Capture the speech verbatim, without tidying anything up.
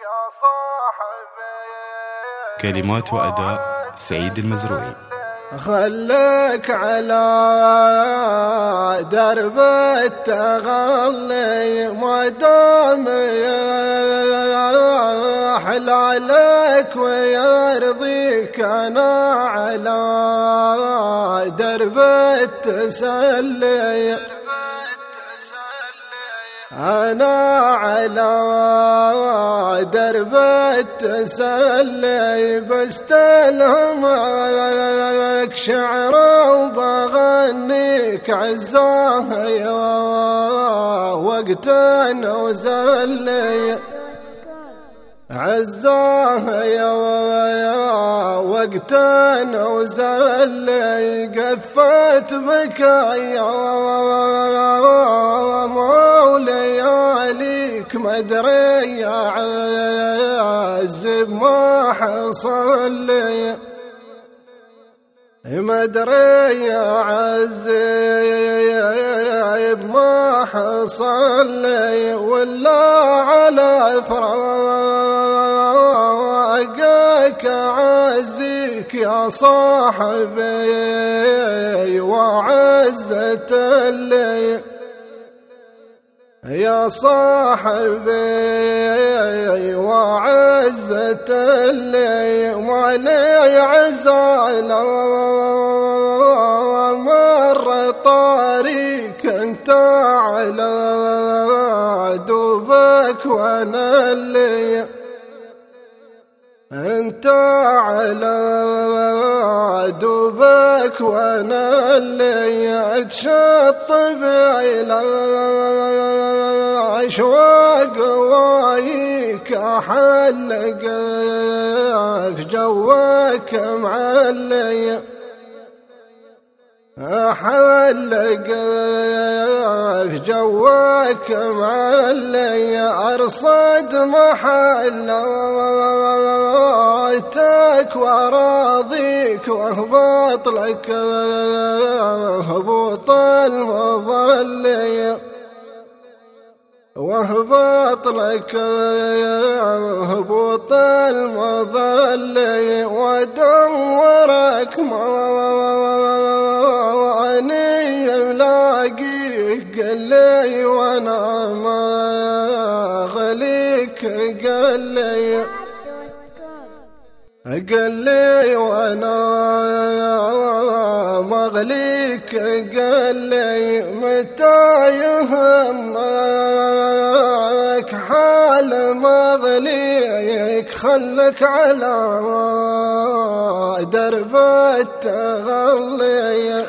يا صاحبي. كلمات وأداء سعيد المزروعي. خلك على درب التغلي ما دام يحلالك ويرضيك، أنا على درب التسلي، أنا على درب التسلي بستلهمك شعر وبغنيك عزاه يا وقت وزلي، عزاه يا وقت وزلي قفت بكايا ولياليك مدري يا عز ما حصل لي، مدري يا عز ما حصل لي، ولا على فراقك عزيك يا صاحبي وعزت لي، يا صاحبي وعزت لي، ولي عزال مر طريق انت على دوبك وانا اللي، انت على دوبك وانا اللي اتشطب اشواق وايك احلق في جواك معلي، احلق في جواك معلي، ارصد محلاتك واراضيك واهبط لك هبوط المظلي، واهبط لك هبوط المظلي، وادورك ماني ملاقيك قلي وانا ما غليك قلي، قلي وانا مغليك قلي، متى يهمك حال مغليك خلك على درب التغلي.